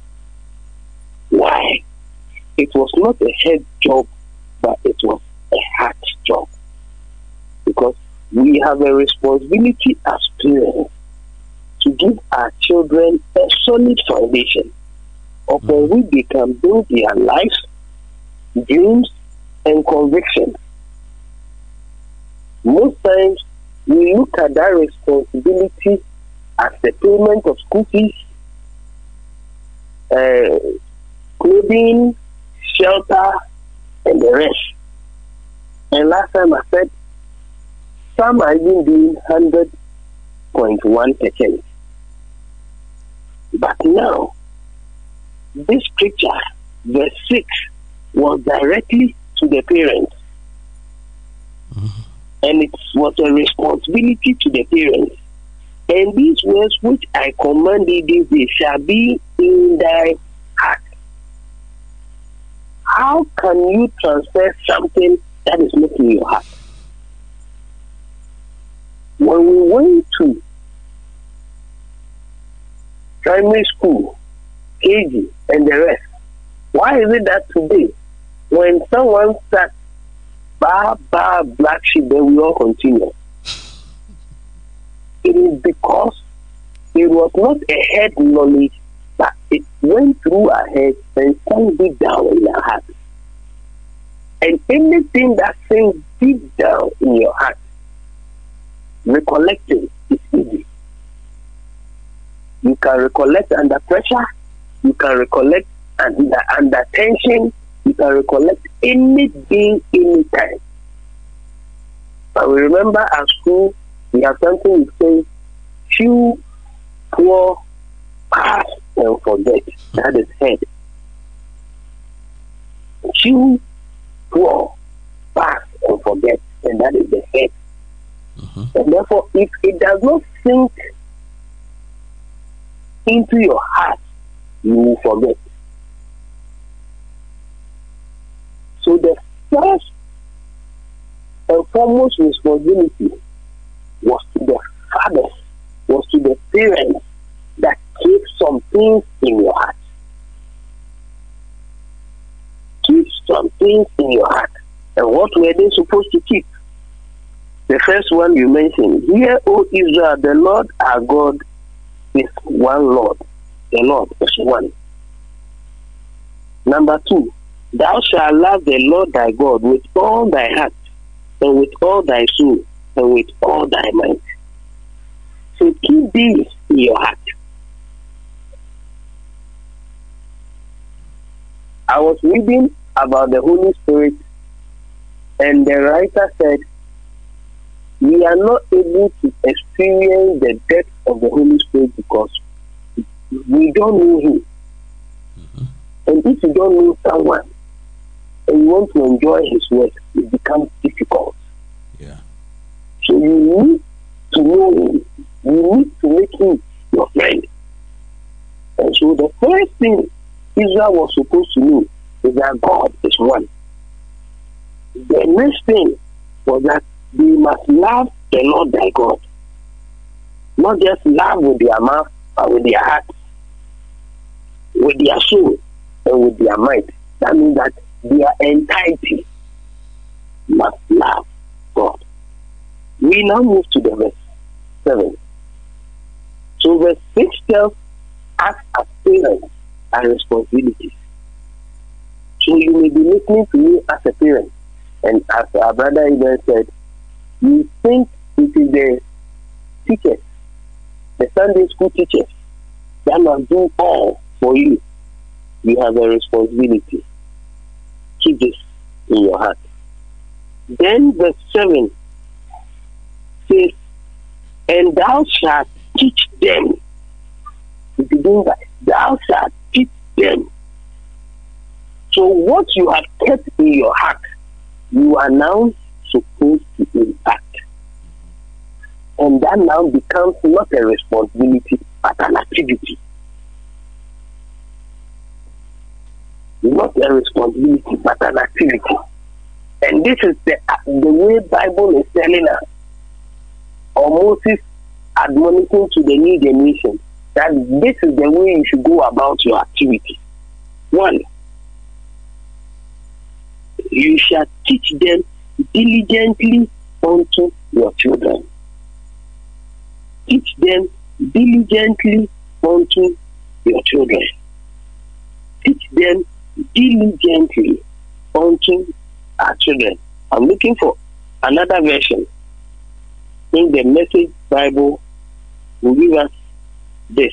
Why? It was not a head job, but it was a heart job. Because we have a responsibility as parents to give our children a solid foundation upon which they can build their lives, dreams, and convictions. Most times, we look at that responsibility as the payment of school fees, uh, clothing, shelter, and the rest. And last time I said, some are even doing one hundred point one percent. But now, this scripture, verse six, was directly to the parents. Mm-hmm. And it was a responsibility to the parents. And these words which I command thee this day shall be in thy heart. How can you transfer something that is not in your heart? When we went to primary school, K G, and the rest, why is it that today, when someone starts bar, bar, black sheep, then we all continue? It is because it was not a head knowledge, but it went through our head and sank deep down in our heart. And anything that sinks deep down in your heart, recollecting is easy. You can recollect under pressure, you can recollect under, under tension, you can recollect anything, anytime. But we remember at school, we have something we say, chew, pour, pass, and forget. That is head. Chew, pour, pass, and forget. And that is the head. Mm-hmm. And therefore, if it does not sink into your heart, you will forget. So the first and foremost responsibility was to the fathers, was to the parents that keep some things in your heart. Keep some things in your heart. And what were they supposed to keep? The first one you mentioned, hear, O Israel, the Lord our God is one Lord. The Lord is one. Number two, thou shalt love the Lord thy God with all thy heart, and with all thy soul, and with all thy mind. So keep these in your heart. I was reading about the Holy Spirit, and the writer said, we are not able to experience the depth of the Holy Spirit because we don't know Him. Mm-hmm. And if you don't know someone, and you want to enjoy His word, it becomes difficult. Yeah. So you need to know Him. You need to make Him your friend. And so the first thing Israel was supposed to know is that God is one. The next thing was that they must love the Lord thy God. Not just love with their mouth, but with their heart, with their soul, and with their mind. That means that their entirety must love God. We now move to the verse seven. So verse six tells us as parents our responsibilities. So you may be listening to me as a parent, and as our brother even said, you think it is the teachers, the Sunday school teachers, that must do all for you. You have a responsibility. Keep this in your heart. Then verse seven says, and thou shalt teach them. If you do that, thou shalt teach them. So what you have kept in your heart, you are now supposed to impact. And that now becomes not a responsibility, but an activity. Not a responsibility, but an activity. And this is the, the way Bible is telling us, or Moses admonishing to the new generation, that this is the way you should go about your activity. One, you shall teach them diligently unto your children. Teach them diligently unto your children. teach them diligently unto our children. I'm looking for another version in the Message Bible will give us this.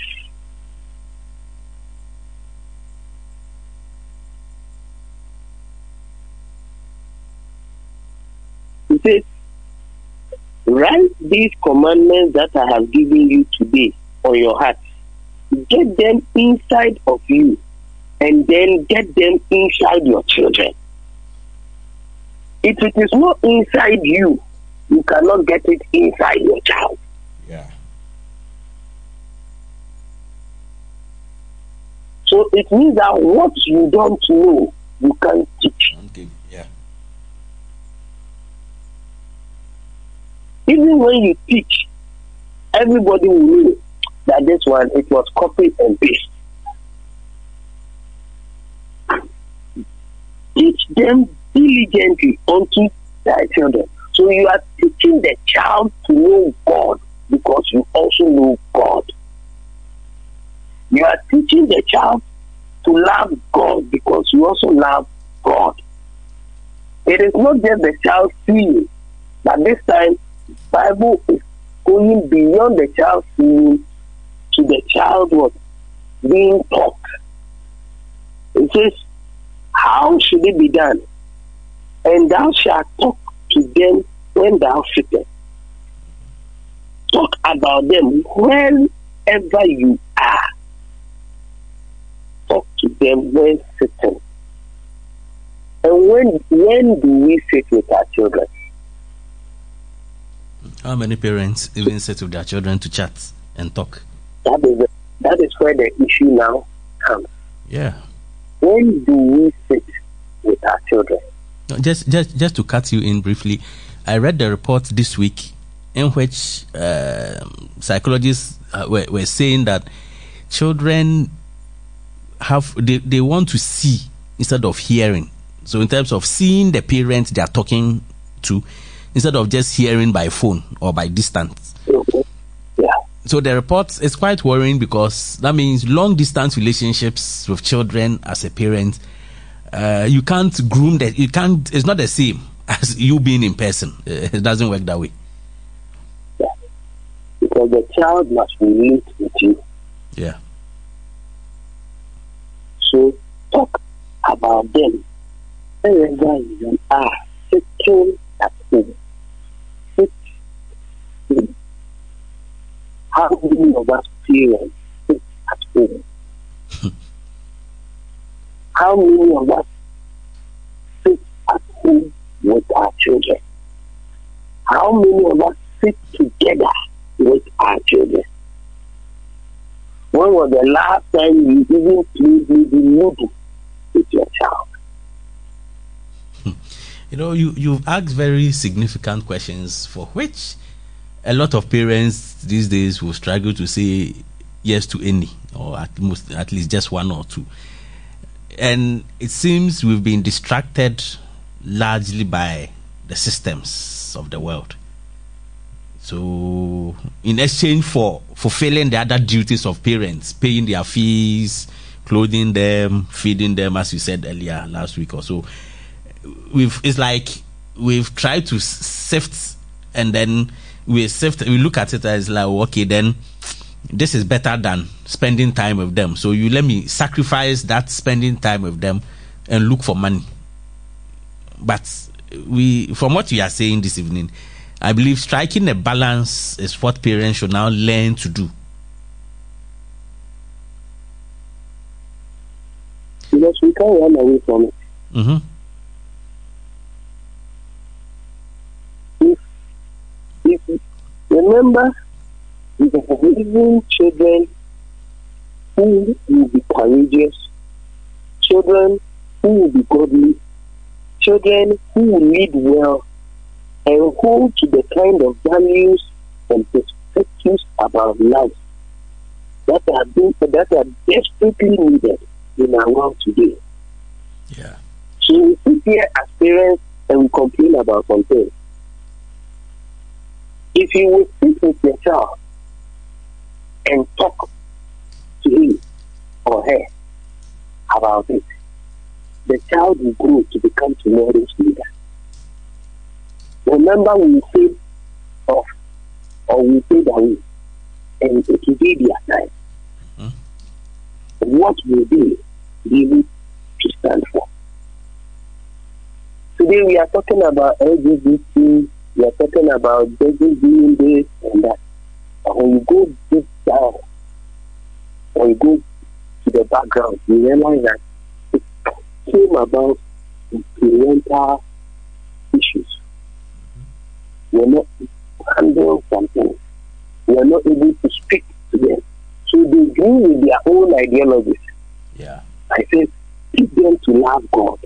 It says, write these commandments that I have given you today on your heart. Get them inside of you, and then get them inside your children. If it is not inside you, you cannot get it inside your child. Yeah. So it means that what you don't know, you can't teach. Okay. Yeah. Even when you teach, everybody will know that this one, it was copy and paste. Teach them diligently unto thy children. So you are teaching the child to know God because you also know God. You are teaching the child to love God because you also love God. It is not just the child seeing, but this time Bible is going beyond the child seeing to the child what being taught. It says, how should it be done? And thou shalt talk to them when thou sittest. Talk about them wherever you are. Talk to them when sitting. And when when do we sit with our children? How many parents even sit with their children to chat and talk? That is the, that is where the issue now comes. Yeah. When do we sit with our children? No, just, just, just to cut you in briefly, I read the report this week in which uh, psychologists uh, were, were saying that children have they, they want to see instead of hearing. So in terms of seeing the parent they are talking to, instead of just hearing by phone or by distance. Okay. Yeah. So the report is quite worrying because that means long distance relationships with children as a parent, uh, you can't groom that. You can't. It's not the same as you being in person. It doesn't work that way. Yeah. Because the child must relate with you. Yeah. So talk about them wherever you are, sitting at home. Sit in. How many of us parents sit at home? How many of us sit at home with our children? How many of us sit together with our children? When was the last time you even played maybe Ludo with your child? You know, you, you've asked very significant questions for which a lot of parents these days will struggle to say yes to any, or at most, at least just one or two. And it seems we've been distracted largely by the systems of the world. So, in exchange for fulfilling the other duties of parents, paying their fees, clothing them, feeding them, as you said earlier last week or so, we've it's like we've tried to sift, and then we sift. We look at it as like, okay, then this is better than spending time with them. So you let me sacrifice that spending time with them and look for money. But we, from what you are saying this evening, I believe striking a balance is what parents should now learn to do. Because we can't run away from it. Mm-hmm. If, if remember, we are raising children who will be courageous, children who will be godly, children who will lead well, and hold to the kind of values and perspectives about life that are being, that are desperately needed in our world today. Yeah. So we sit here as parents and we complain about something. If you will sit with your child and talk to him or her, about it, the child will grow to become tomorrow's leader. Remember, we say off or we say away, and it will be their time. Hmm. What will they be able to stand for? Today we are talking about L G B T, we are talking about judges doing this and that. But when you go deep down, when you go to the background, you realize that it came about parental issues. We are not handling something. We are not able to speak to them. So they agree with their own ideologies. Yeah. I said, teach them to love God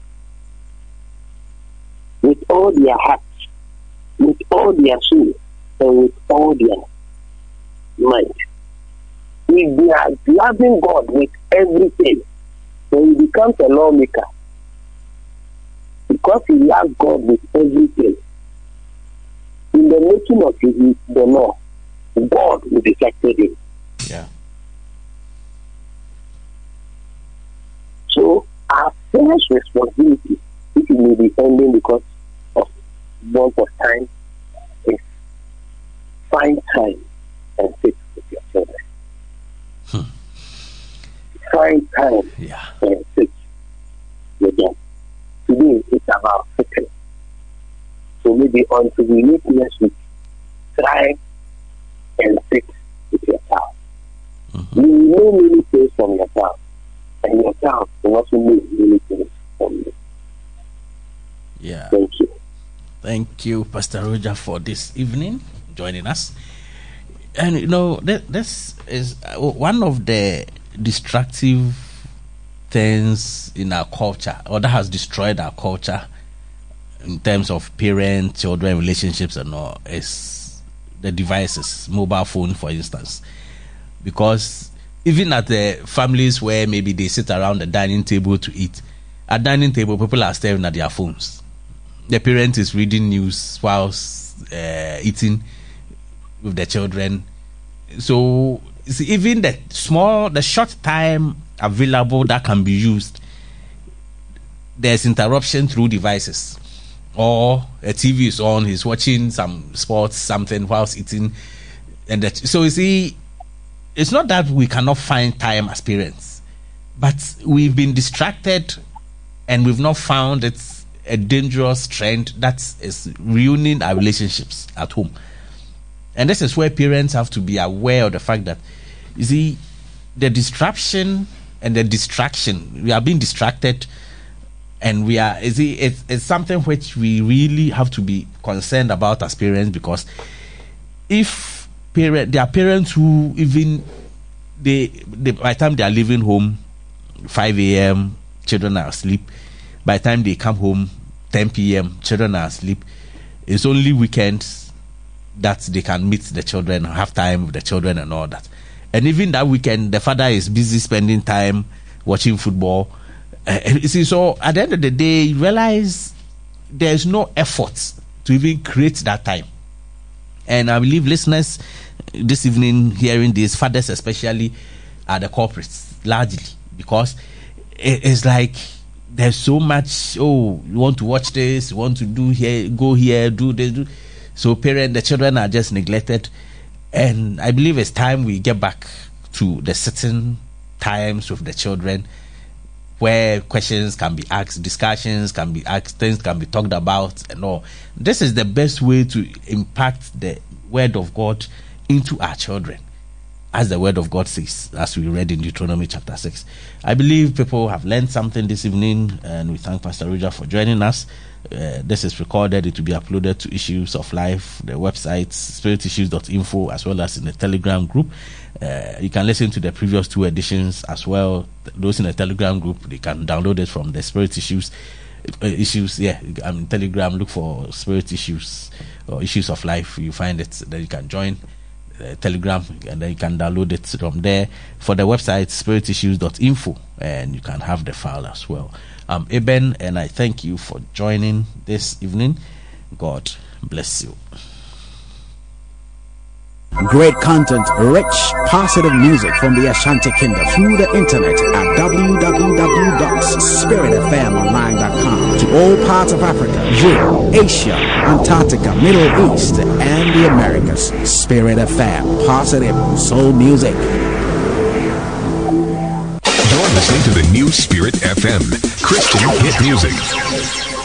with all their hearts, with all their soul, and with all their mind. If they are loving God with everything, then he becomes a lawmaker. Because he loves God with everything. In the making of his, the law, God will be affected him. Yeah. So our first responsibility, if it may be ending because of want of time, is find time and sit with your children. Hmm. Find time yeah. and sit with them. Today it's about sitting. So maybe until we meet next week, try and sit with your child. Mm-hmm. You will know many things from your child, and your child will also know many things from you. Yeah. Thank you. Thank you, Pastor Roger, for this evening joining us. And you know, th- this is one of the destructive things in our culture, or that has destroyed our culture in terms of parent-children relationships and all, is the devices, mobile phone, for instance. Because even at the families where maybe they sit around the dining table to eat, at dining table, people are staring at their phones. The parent is reading news whilst uh, eating with the children. So see, even the small, the short time available that can be used, there's interruption through devices. Or a T V is on, he's watching some sports, something whilst eating. And that, so you see, it's not that we cannot find time as parents, but we've been distracted and we've not found it's a dangerous trend that is ruining our relationships at home. And this is where parents have to be aware of the fact that, you see, the disruption and the distraction, we are being distracted, and we are, you see, it's, it's something which we really have to be concerned about as parents, because if parent, there are parents who even, they, they by the time they are leaving home, five a.m., children are asleep. By the time they come home, ten p.m., children are asleep. It's only weekends that they can meet the children, have time with the children and all that. And even that weekend, the father is busy spending time watching football. Uh, you see, so at the end of the day, you realize there's no effort to even create that time. And I believe listeners this evening hearing this, fathers especially, are the culprits largely, because it, it's like there's so much, oh, you want to watch this, you want to do here, go here, do this, do. So parent, the children are just neglected. And I believe it's time we get back to the certain times with the children where questions can be asked, discussions can be asked, things can be talked about and all. This is the best way to impact the word of God into our children, as the word of God says, as we read in Deuteronomy chapter six. I believe people have learned something this evening, and we thank Pastor Roger for joining us. Uh, this is recorded. It will be uploaded to Issues of Life, the website, spirit issues dot info, as well as in the Telegram group. Uh, you can listen to the previous two editions as well. Those in the Telegram group, they can download it from the Spirit Issues. Uh, issues, yeah, um, Telegram, look for Spirit Issues or Issues of Life. You find it, then you can join uh, Telegram, and then you can download it from there. For the website, spirit issues dot info, and you can have the file as well. I'm Eben, and I thank you for joining this evening. God bless you. Great content, rich, positive music from the Ashanti Kingdom through the internet at w w w dot spirit f m online dot com. To all parts of Africa, Europe, Asia, Antarctica, Middle East, and the Americas. Spirit F M, positive soul music. You're listening to the new Spirit F M, Christian hit music.